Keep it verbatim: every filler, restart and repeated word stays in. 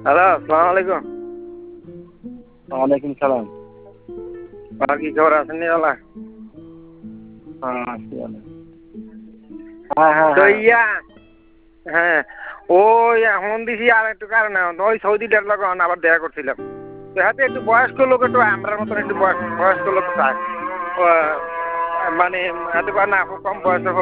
Hello, আসসালামু আলাইকুম। ওয়ালাইকুম সালাম। আর কি খবর আছেন নি ওলা? হ্যাঁ আছি ভালো। হ্যাঁ হ্যাঁ তো হ্যাঁ ইয়া হ্যাঁ ওই এখন দিছি আর একটু কারণে ওই সৌদিটার লগে আবার দেখা করছিলাম। তো হাতে একটু বয়স্ক লোক একটু আমরার মতন একটু বয়স- বয়স্ক লোক চায়। ও, মানে হাতে পারে না খুব কম বয়সে